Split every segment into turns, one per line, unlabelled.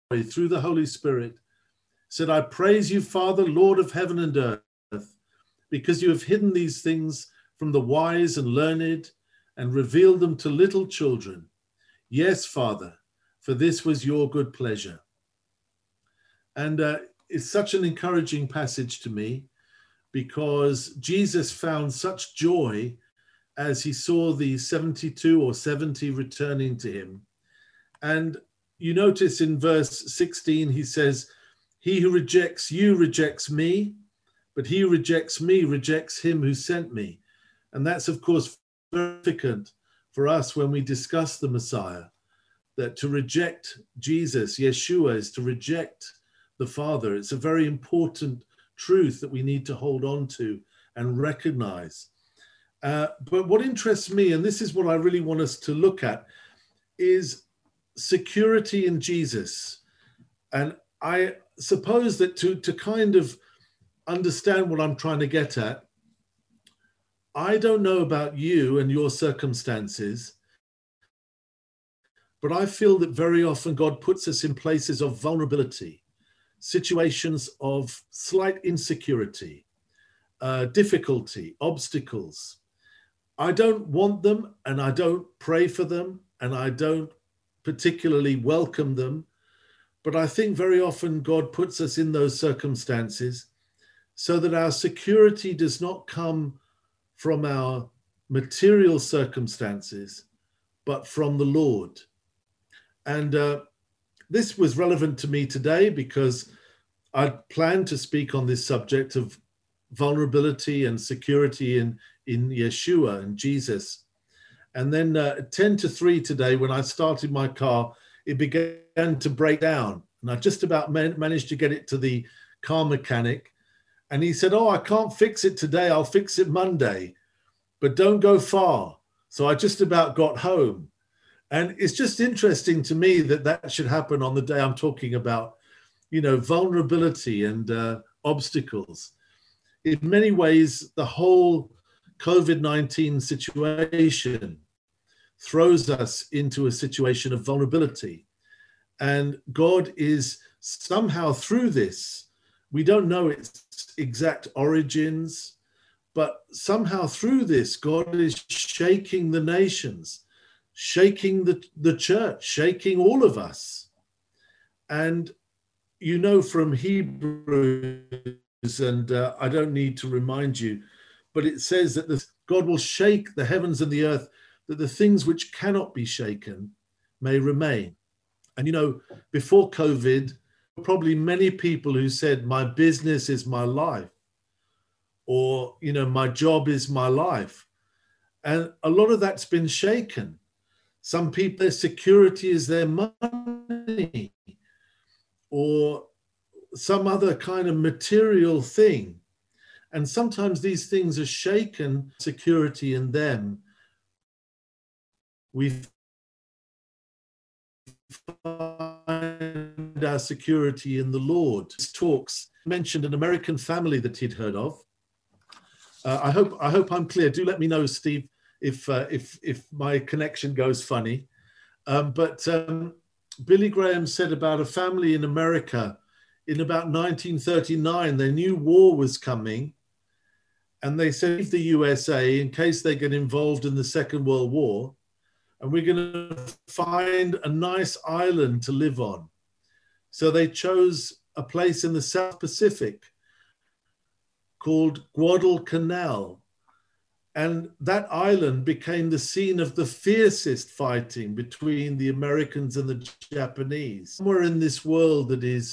through the Holy Spirit, said, I praise you, Father, Lord of heaven and earth, because you have hidden these things from the wise and learned and revealed them to little children. Yes, Father, for this was your good pleasure. And it's such an encouraging passage to me, because Jesus found such joy as he saw the 72 or 70 returning to him. And you notice in verse 16, he says, he who rejects you rejects me, but he who rejects me rejects him who sent me. And that's, of course, very significant for us when we discuss the Messiah, that to reject Jesus, Yeshua, is to reject the Father. It's a very important truth that we need to hold on to and recognize. But what interests me, and this is what I really want us to look at, is security in Jesus. And I suppose that to kind of understand what I'm trying to get at, I don't know about you and your circumstances, but I feel that very often God puts us in places of vulnerability, situations of slight insecurity, difficulty, obstacles. I don't want them, and I don't pray for them, and I don't particularly welcome them. But I think very often God puts us in those circumstances so that our security does not come from our material circumstances, but from the Lord. And this was relevant to me today because I planned to speak on this subject of vulnerability and security in Yeshua and Jesus. And then 10 to 3 today, when I started my car, it began to break down. And I just about managed to get it to the car mechanic. And he said, oh, I can't fix it today. I'll fix it Monday, but don't go far. So I just about got home. And it's just interesting to me that that should happen on the day I'm talking about, you know, vulnerability and obstacles. In many ways, the whole COVID-19 situation throws us into a situation of vulnerability. And God is somehow through this, we don't know its exact origins, but somehow through this, God is shaking the nations, shaking the church, shaking all of us. And you know from Hebrews, and I don't need to remind you, but it says that God will shake the heavens and the earth, that the things which cannot be shaken may remain. And you know, before COVID, probably many people who said, my business is my life, or, you know, my job is my life. And a lot of that's been shaken. Some people, their security is their money or some other kind of material thing. And sometimes these things are shaken, security in them. We find our security in the Lord. This talks mentioned an American family that he'd heard of. I hope I'm clear. Do let me know, Steve, if my connection goes funny. But Billy Graham said about a family in America in about 1939, they knew war was coming, and they said, leave the USA in case they get involved in the Second World War, and we're going to find a nice island to live on. So they chose a place in the South Pacific called Guadalcanal. And that island became the scene of the fiercest fighting between the Americans and the Japanese. Somewhere in this world that is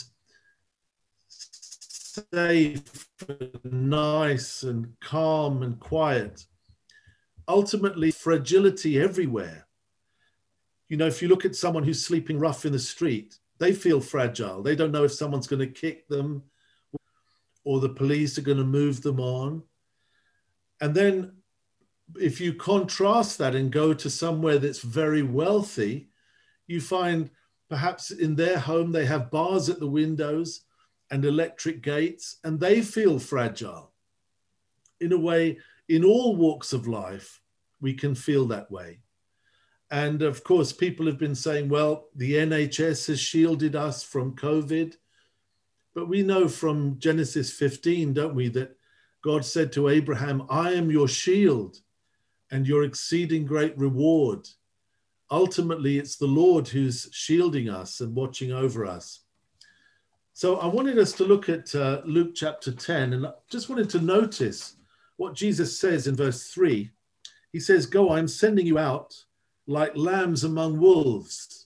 safe, and nice and calm and quiet. Ultimately, fragility everywhere. You know, if you look at someone who's sleeping rough in the street, they feel fragile. They don't know if someone's going to kick them or the police are going to move them on. And then if you contrast that and go to somewhere that's very wealthy, you find perhaps in their home, they have bars at the windows and electric gates, and they feel fragile. In a way, in all walks of life, we can feel that way. And of course, people have been saying, well, the NHS has shielded us from COVID. But we know from Genesis 15, don't we, that God said to Abraham, I am your shield and your exceeding great reward. Ultimately, it's the Lord who's shielding us and watching over us. So I wanted us to look at Luke chapter 10, and I just wanted to notice what Jesus says in verse 3. He says, go, I'm sending you out like lambs among wolves.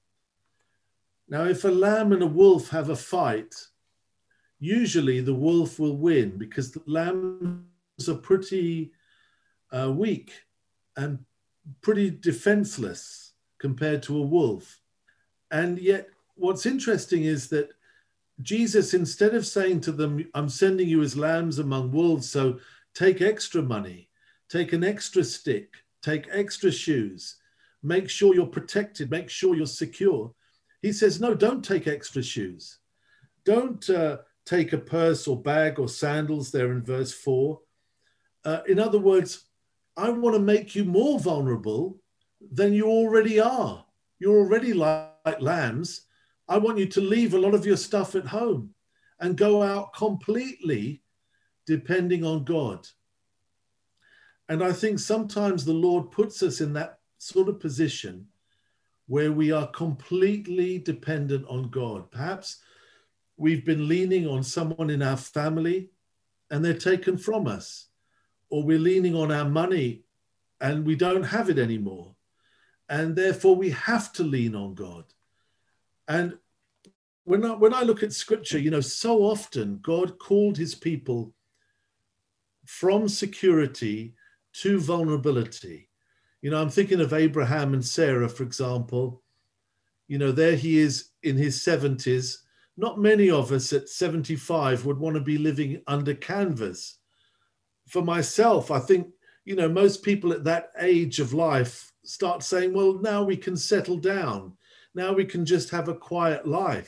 Now, if a lamb and a wolf have a fight, usually the wolf will win because the lambs are pretty weak and pretty defenseless compared to a wolf. And yet what's interesting is that Jesus, instead of saying to them, I'm sending you as lambs among wolves, so take extra money, take an extra stick, take extra shoes, make sure you're protected, make sure you're secure. He says, no, don't take extra shoes. Don't take a purse or bag or sandals there in verse 4. In other words, I want to make you more vulnerable than you already are. You're already like lambs. I want you to leave a lot of your stuff at home and go out completely depending on God. And I think sometimes the Lord puts us in that sort of position where we are completely dependent on God. Perhaps we've been leaning on someone in our family and they're taken from us, or we're leaning on our money and we don't have it anymore. And therefore we have to lean on God. And when I look at scripture, you know, so often God called his people from security to vulnerability. You know, I'm thinking of Abraham and Sarah, for example. You know, there he is in his 70s. Not many of us at 75 would want to be living under canvas. For myself, I think, you know, most people at that age of life start saying, well, now we can settle down. Now we can just have a quiet life.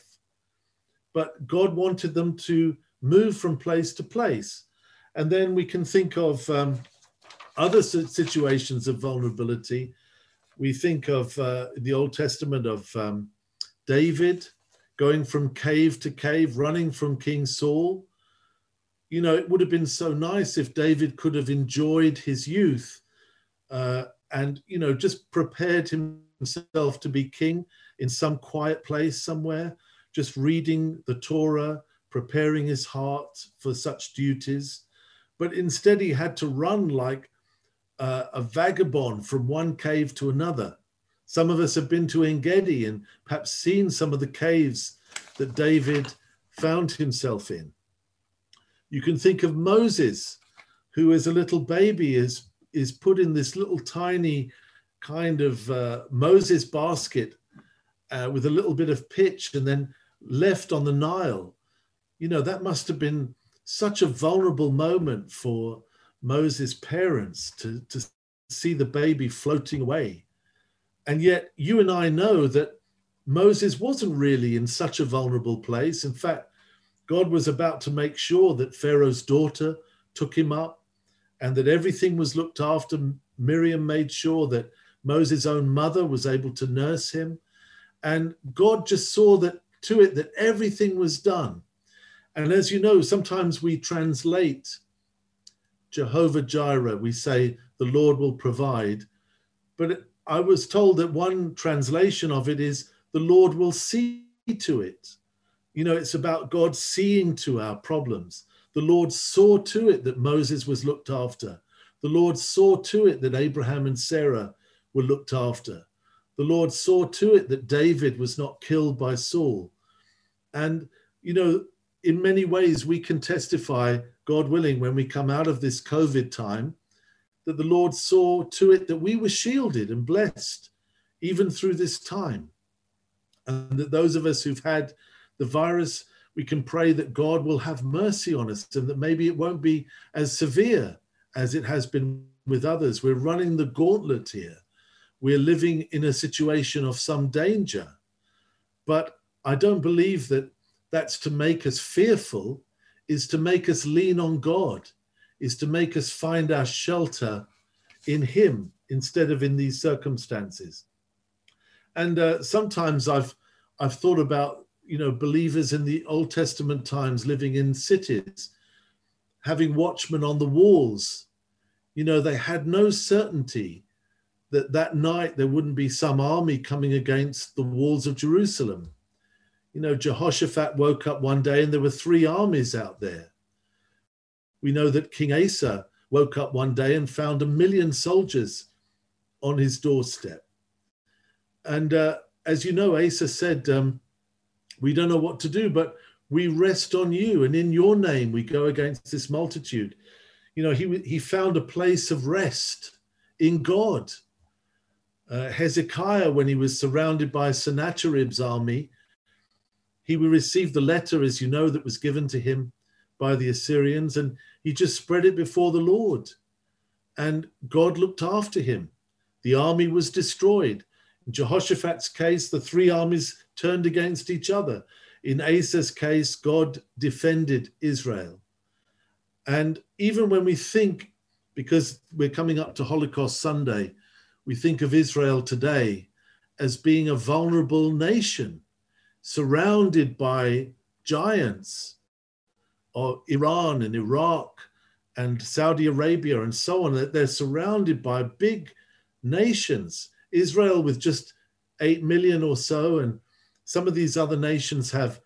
But God wanted them to move from place to place. And then we can think of other situations of vulnerability. We think of the Old Testament of David going from cave to cave, running from King Saul. You know, it would have been so nice if David could have enjoyed his youth and, you know, just prepared himself to be king in some quiet place somewhere, just reading the Torah, preparing his heart for such duties. But instead he had to run like a vagabond from one cave to another. Some of us have been to En-Gedi and perhaps seen some of the caves that David found himself in. You can think of Moses, who as a little baby is put in this little tiny kind of Moses basket with a little bit of pitch and then left on the Nile. You know, that must have been such a vulnerable moment for Moses' parents to see the baby floating away. And yet you and I know that Moses wasn't really in such a vulnerable place. In fact, God was about to make sure that Pharaoh's daughter took him up and that everything was looked after. Miriam made sure that Moses' own mother was able to nurse him. And God just saw that to it that everything was done. And as you know, sometimes we translate Jehovah Jireh, we say the Lord will provide. But I was told that one translation of it is the Lord will see to it. You know, it's about God seeing to our problems. The Lord saw to it that Moses was looked after. The Lord saw to it that Abraham and Sarah were looked after. The Lord saw to it that David was not killed by Saul. And, you know, in many ways we can testify, God willing, when we come out of this COVID time, that the Lord saw to it that we were shielded and blessed even through this time. And that those of us who've had the virus, we can pray that God will have mercy on us and that maybe it won't be as severe as it has been with others. We're running the gauntlet here. We're living in a situation of some danger. But I don't believe that that's to make us fearful, is to make us lean on God, is to make us find our shelter in him instead of in these circumstances. And sometimes I've thought about, believers in the Old Testament times living in cities, having watchmen on the walls. They had no certainty that that night there wouldn't be some army coming against the walls of Jerusalem. Jehoshaphat woke up one day and there were 3 armies out there. We know that King Asa woke up one day and found 1 million soldiers on his doorstep. And as you know, Asa said, we don't know what to do, but we rest on you, and in your name we go against this multitude. He found a place of rest in God. Hezekiah, when he was surrounded by Sennacherib's army, he received the letter, as you know, that was given to him by the Assyrians, and he just spread it before the Lord. And God looked after him. The army was destroyed. In Jehoshaphat's case, the 3 armies turned against each other. In Asa's case, God defended Israel. And even when we think, because we're coming up to Holocaust Sunday, we think of Israel today as being a vulnerable nation, surrounded by giants, or Iran and Iraq and Saudi Arabia and so on. That they're surrounded by big nations. Israel with just 8 million or so, and some of these other nations have,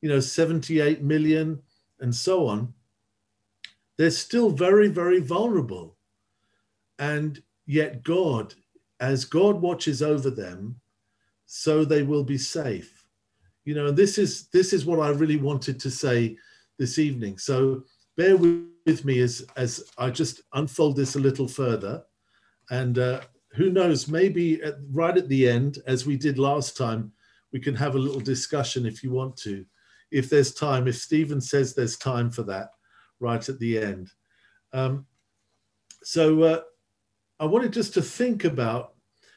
78 million and so on. They're still very, very vulnerable. And yet God, as God watches over them, so they will be safe. And this is what I really wanted to say this evening. So bear with me as I just unfold this a little further. And who knows, maybe right at the end, as we did last time, we can have a little discussion if you want to, if there's time, if Stephen says there's time for that right at the end. So I wanted just to think about,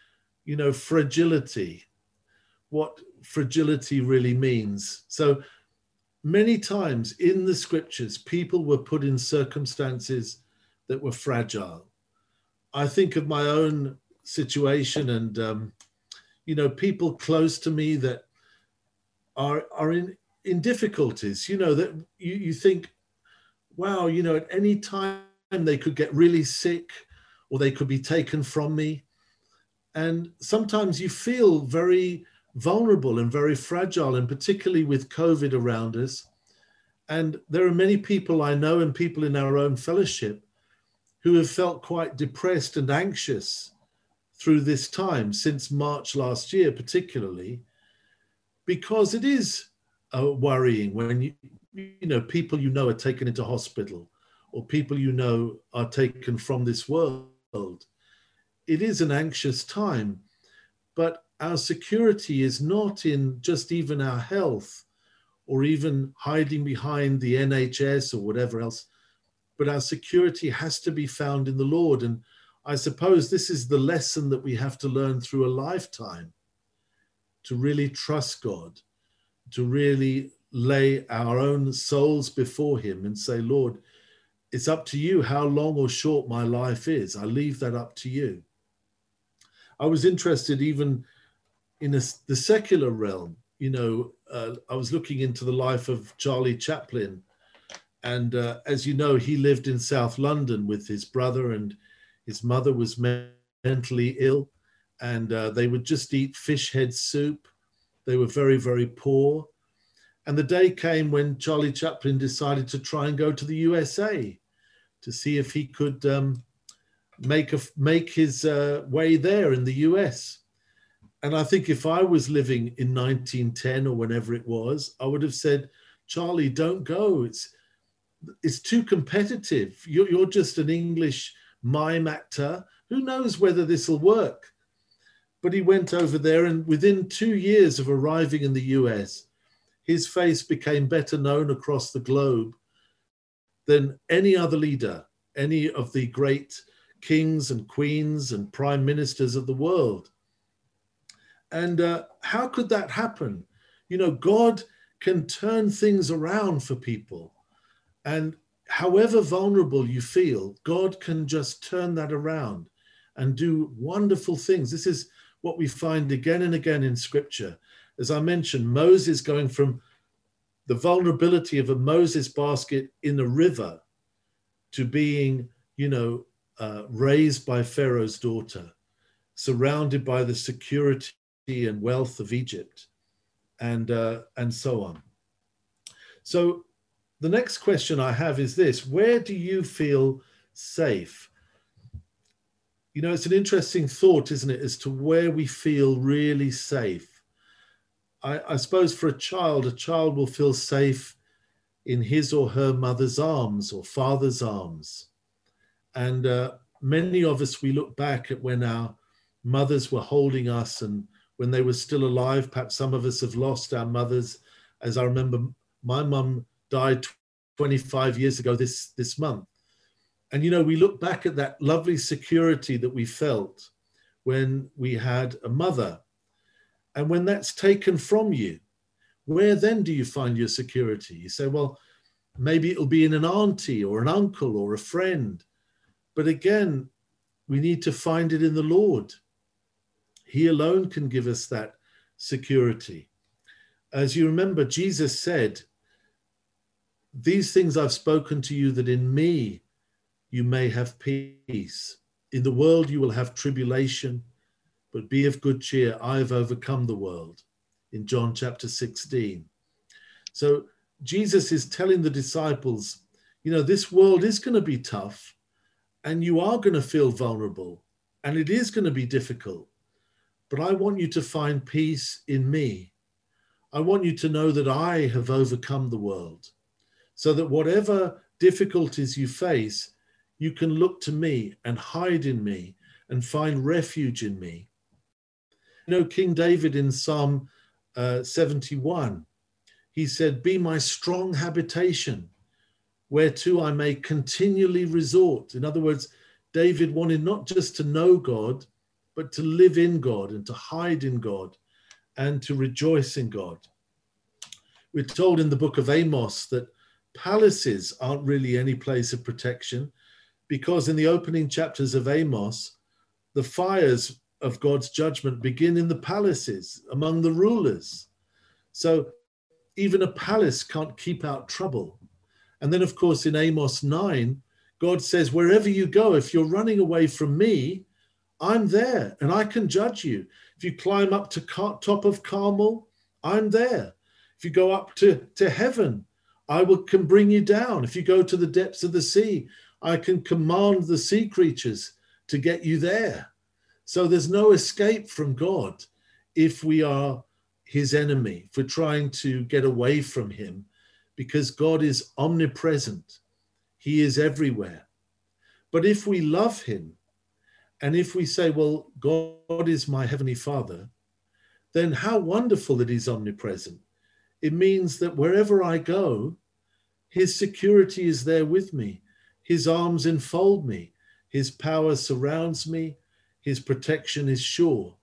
fragility, what fragility really means. So many times in the scriptures, people were put in circumstances that were fragile. I think of my own situation and, people close to me that are in difficulties, that you think, wow, at any time they could get really sick or they could be taken from me. And sometimes you feel very vulnerable and very fragile, and particularly with COVID around us. And there are many people I know and people in our own fellowship who have felt quite depressed and anxious through this time, since March last year particularly, because it is worrying when people are taken into hospital, or people are taken from this world. It is an anxious time, but our security is not in just even our health or even hiding behind the NHS or whatever else, but our security has to be found in the Lord. And I suppose this is the lesson that we have to learn through a lifetime, to really trust God, to really lay our own souls before him and say, Lord, it's up to you how long or short my life is. I leave that up to you. I was interested even in the secular realm. I was looking into the life of Charlie Chaplin. And as you know, he lived in South London with his brother, and his mother was mentally ill, and they would just eat fish head soup. They were very, very poor. And the day came when Charlie Chaplin decided to try and go to the USA to see if he could make his way there in the US. And I think if I was living in 1910 or whenever it was, I would have said, Charlie, don't go. It's too competitive. You're just an English mime actor. Who knows whether this will work? But he went over there, and within 2 years of arriving in the US, his face became better known across the globe than any other leader, any of the great kings and queens and prime ministers of the world. And how could that happen? God can turn things around for people. And however vulnerable you feel, God can just turn that around and do wonderful things. This is what we find again and again in Scripture. As I mentioned, Moses going from the vulnerability of a Moses basket in a river to being, raised by Pharaoh's daughter, surrounded by the security and wealth of Egypt, and so on. So the next question I have is this: where do you feel safe? It's an interesting thought, isn't it, as to where we feel really safe. I suppose for a child will feel safe in his or her mother's arms or father's arms. And many of us, we look back at when our mothers were holding us and when they were still alive. Perhaps some of us have lost our mothers. As I remember, my mum died 25 years ago this month. And, we look back at that lovely security that we felt when we had a mother. And when that's taken from you, where then do you find your security? You say, well, maybe it'll be in an auntie or an uncle or a friend. But again, we need to find it in the Lord. He alone can give us that security. As you remember, Jesus said, "These things I've spoken to you, that in me you may have peace. In the world you will have tribulation, but be of good cheer. I have overcome the world," in John chapter 16. So Jesus is telling the disciples, this world is going to be tough, and you are going to feel vulnerable, and it is going to be difficult. But I want you to find peace in me. I want you to know that I have overcome the world, so that whatever difficulties you face, you can look to me and hide in me and find refuge in me. King David in Psalm 71, he said, "Be my strong habitation, whereto I may continually resort." In other words, David wanted not just to know God, but to live in God and to hide in God and to rejoice in God. We're told in the book of Amos that palaces aren't really any place of protection, because in the opening chapters of Amos, the fires of God's judgment begin in the palaces among the rulers. So even a palace can't keep out trouble. And then, of course, in Amos 9, God says, wherever you go, if you're running away from me, I'm there and I can judge you. If you climb up to top of Carmel, I'm there. If you go up to heaven, I can bring you down. If you go to the depths of the sea, I can command the sea creatures to get you there. So there's no escape from God if we are his enemy, if we're trying to get away from him, because God is omnipresent. He is everywhere. But if we love him, and if we say, well, God is my heavenly Father, then how wonderful that he's omnipresent. It means that wherever I go, his security is there with me. His arms enfold me. His power surrounds me. His protection is sure.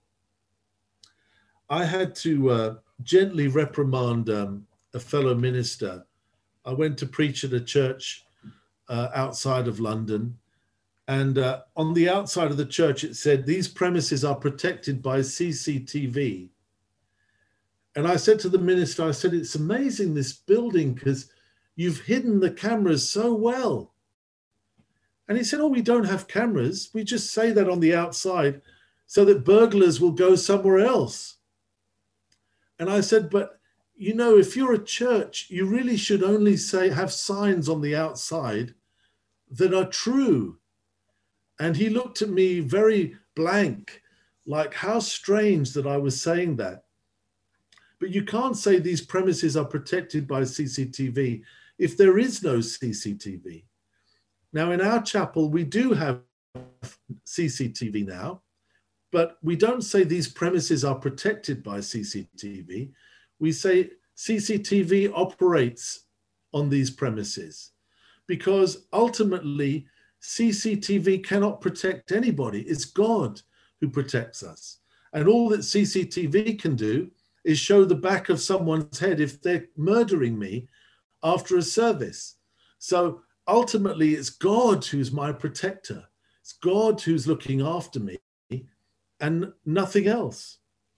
I had to gently reprimand a fellow minister. I went to preach at a church outside of London. And on the outside of the church, it said, "These premises are protected by CCTV." And I said to the minister, I said, "It's amazing, this building, because you've hidden the cameras so well." And he said, "Oh, we don't have cameras. We just say that on the outside so that burglars will go somewhere else." And I said, "But, if you're a church, you really should only have signs on the outside that are true." And he looked at me very blank, like, how strange that I was saying that. But you can't say these premises are protected by CCTV if there is no CCTV. Now, in our chapel, we do have CCTV now, but we don't say these premises are protected by CCTV. We say CCTV operates on these premises, because ultimately CCTV cannot protect anybody. It's God who protects us. And all that CCTV can do is show the back of someone's head if they're murdering me after a service. So ultimately, it's God who's my protector. It's God who's looking after me. and nothing else.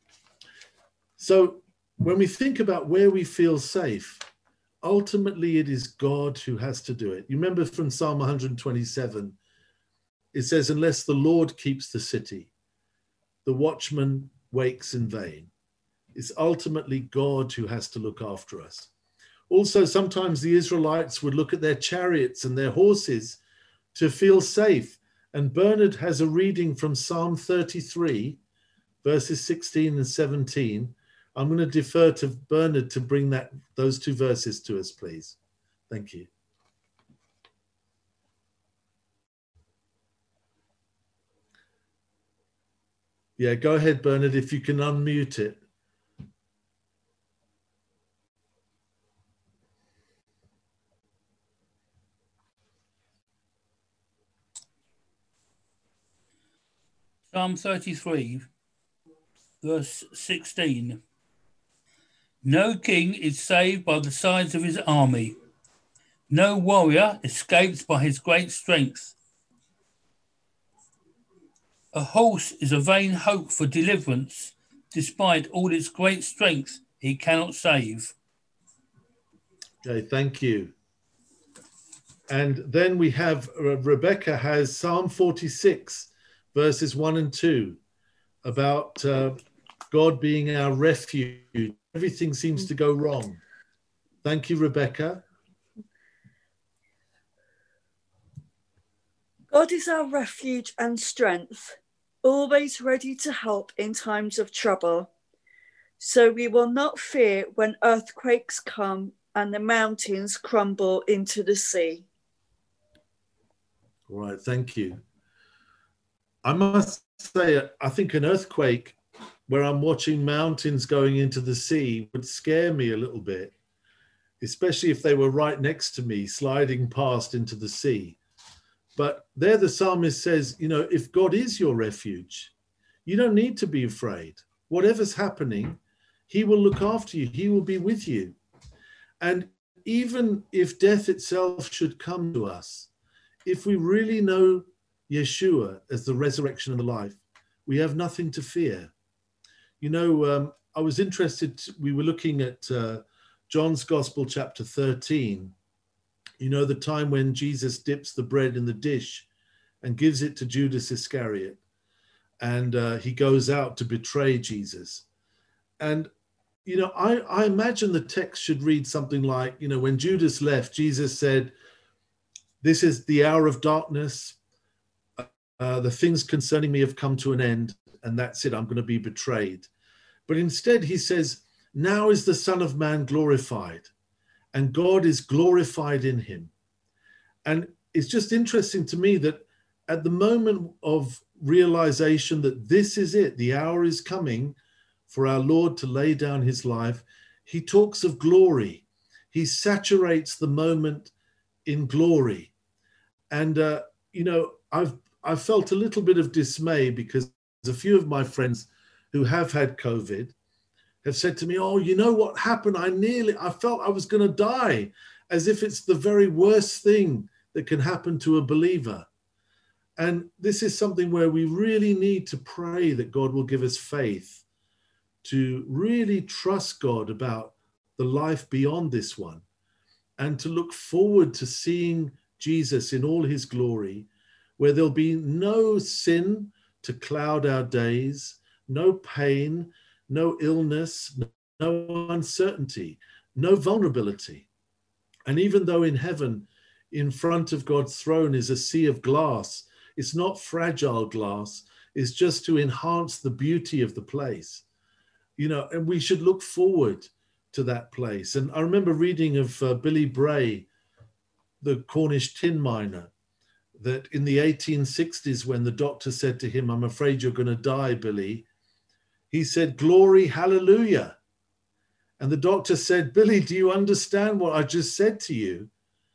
So when we think about where we feel safe, ultimately it is God who has to do it. You remember from Psalm 127, it says, unless the Lord keeps the city, the watchman wakes in vain. It's ultimately God who has to look after us. Also, sometimes the Israelites would look at their chariots and their horses to feel safe. And Bernard has a reading from Psalm 33, verses 16 and 17. I'm going to defer to Bernard to bring those two verses to us, please. Thank you. Yeah, go ahead, Bernard, if you can unmute it.
Psalm 33, verse 16. No king is saved by the size of his army. No warrior escapes by his great strength. A horse is a vain hope for deliverance. Despite all its great strength, he cannot save.
Okay, thank you. And then we have, Rebecca has Psalm 46, verses 1 and 2, about God being our refuge. Everything seems to go wrong. Thank you, Rebecca.
God is our refuge and strength, always ready to help in times of trouble. So we will not fear when earthquakes come and the mountains crumble into the sea.
All right, thank you. I must say, I think an earthquake where I'm watching mountains going into the sea would scare me a little bit, especially if they were right next to me, sliding past into the sea. But there the psalmist says, you know, if God is your refuge, you don't need to be afraid. Whatever's happening, he will look after you. He will be with you. And even if death itself should come to us, if we really know Yeshua as the resurrection and the life, we have nothing to fear. You know, I was interested, we were looking at John's Gospel, chapter 13. You know, the time when Jesus dips the bread in the dish and gives it to Judas Iscariot. And he goes out to betray Jesus. And, you know, I imagine the text should read something like, you know, when Judas left, Jesus said, this is the hour of darkness. The things concerning me have come to an end. And that's it, I'm going to be betrayed. But instead he says, now is the Son of Man glorified, and God is glorified in him. And it's just interesting to me that at the moment of realization that this is it, the hour is coming for our Lord to lay down his life, he talks of glory. He saturates the moment in glory. And, you know, I've felt a little bit of dismay because a few of my friends who have had COVID have said to me, oh, you know what happened? I felt I was going to die, as if it's the very worst thing that can happen to a believer. And this is something where we really need to pray that God will give us faith to really trust God about the life beyond this one, and to look forward to seeing Jesus in all his glory, where there'll be no sin to cloud our days, no pain, no illness, no uncertainty, no vulnerability. And even though in heaven, in front of God's throne is a sea of glass, it's not fragile glass, it's just to enhance the beauty of the place. You know, and we should look forward to that place. And I remember reading of Billy Bray, the Cornish tin miner, that in the 1860s, when the doctor said to him, I'm afraid you're going to die, Billy, he said, glory, hallelujah. And the doctor said, Billy, do you understand what I just said to you?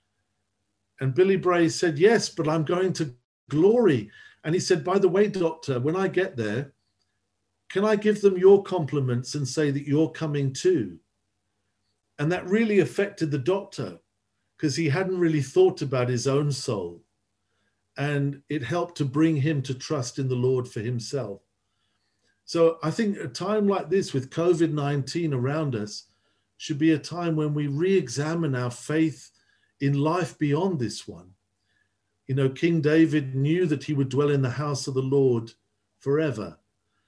And Billy Bray said, yes, but I'm going to glory. And he said, by the way, doctor, when I get there, can I give them your compliments and say that you're coming too? And that really affected the doctor, because he hadn't really thought about his own soul. And it helped to bring him to trust in the Lord for himself. So I think a time like this with COVID-19 around us should be a time when we re-examine our faith in life beyond this one. You know, King David knew that he would dwell in the house of the Lord forever.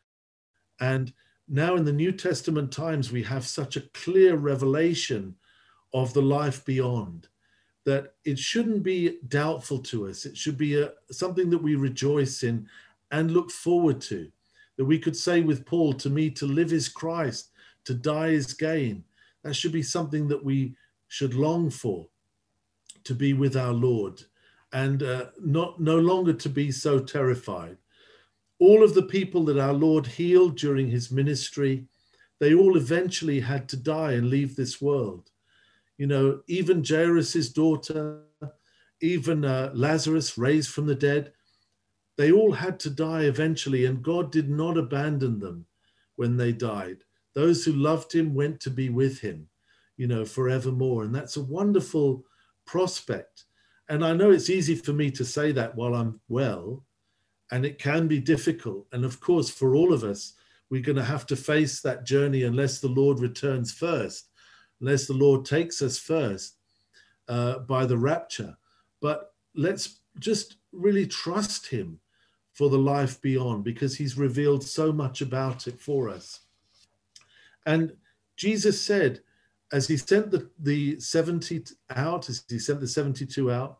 And now in the New Testament times, we have such a clear revelation of the life beyond that it shouldn't be doubtful to us. It should be something that we rejoice in and look forward to. That we could say with Paul, to me, to live is Christ, to die is gain. That should be something that we should long for, to be with our Lord, and no longer to be so terrified. All of the people that our Lord healed during his ministry, they all eventually had to die and leave this world. You know, even Jairus' daughter, even Lazarus raised from the dead, they all had to die eventually, and God did not abandon them when they died. Those who loved him went to be with him, you know, forevermore. And that's a wonderful prospect. And I know it's easy for me to say that while I'm well, and it can be difficult. And of course, for all of us, we're going to have to face that journey unless the Lord returns first, unless the Lord takes us first by the rapture. But let's just really trust him for the life beyond, because he's revealed so much about it for us. And Jesus said, as he sent the 70 out, as he sent the 72 out,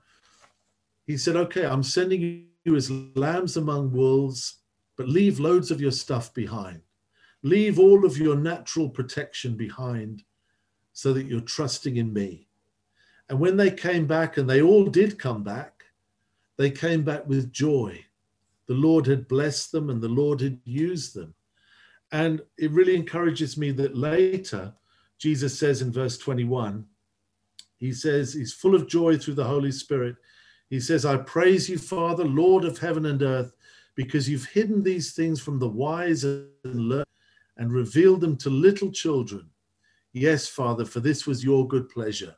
he said, okay, I'm sending you as lambs among wolves, but leave loads of your stuff behind. Leave all of your natural protection behind so that you're trusting in me. And when they came back, and they all did come back, they came back with joy. The Lord had blessed them and the Lord had used them. And it really encourages me that later, Jesus says in verse 21, he says, he's full of joy through the Holy Spirit. He says, I praise you, Father, Lord of heaven and earth, because you've hidden these things from the wise and learned and revealed them to little children. Yes, Father, for this was your good pleasure.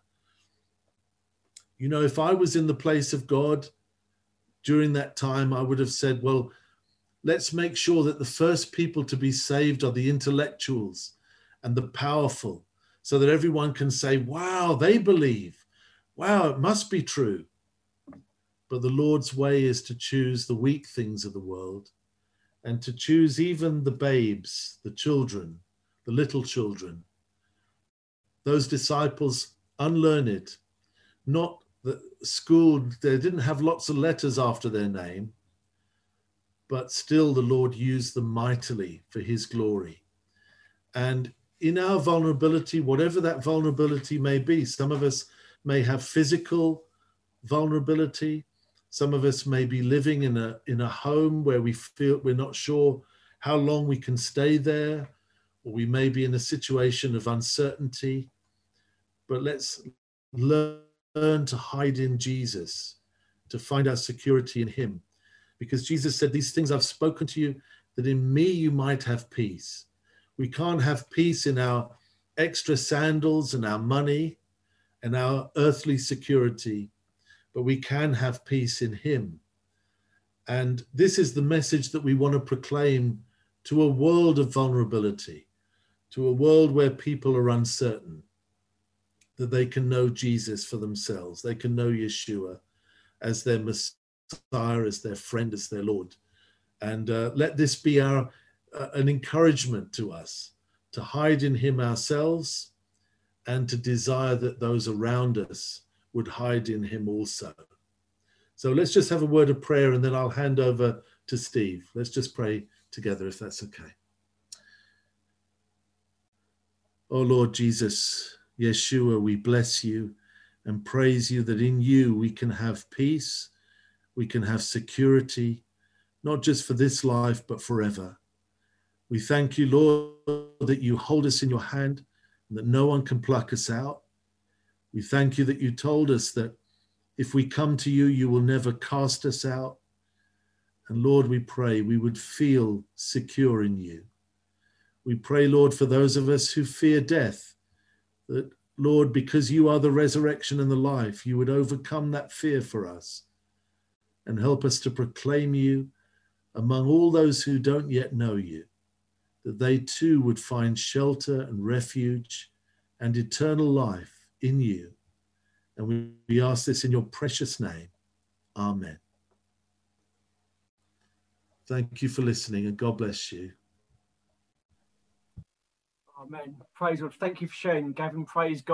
You know, if I was in the place of God during that time, I would have said, well, let's make sure that the first people to be saved are the intellectuals and the powerful, so that everyone can say, wow, they believe. Wow, it must be true. But the Lord's way is to choose the weak things of the world, and to choose even the babes, the children, the little children, those disciples unlearned, not schooled, they didn't have lots of letters after their name, but still the Lord used them mightily for his glory. And in our vulnerability, whatever that vulnerability may be, some of us may have physical vulnerability. Some of us may be living in a home where we feel we're not sure how long we can stay there, or we may be in a situation of uncertainty. But let's learn to hide in Jesus, to find our security in him. Because Jesus said, these things I've spoken to you, that in me you might have peace. We can't have peace in our extra sandals and our money and our earthly security, but we can have peace in him. And this is the message that we want to proclaim to a world of vulnerability, to a world where people are uncertain, that they can know Jesus for themselves. They can know Yeshua as their Messiah, as their friend, as their Lord. And let this be an encouragement to us to hide in him ourselves, and to desire that those around us would hide in him also. So let's just have a word of prayer, and then I'll hand over to Steve. Let's just pray together, if that's okay. Oh Lord Jesus, Yeshua, we bless you and praise you that in you we can have peace, we can have security, not just for this life, but forever. We thank you, Lord, that you hold us in your hand and that no one can pluck us out. We thank you that you told us that if we come to you, you will never cast us out. And Lord, we pray we would feel secure in you. We pray, Lord, for those of us who fear death, that, Lord, because you are the resurrection and the life, you would overcome that fear for us and help us to proclaim you among all those who don't yet know you. that they too would find shelter and refuge and eternal life in you. And we ask this in your precious name. Amen. Thank you for listening, and God bless you.
Amen. Praise God. Thank you for sharing, Gavin. Praise God.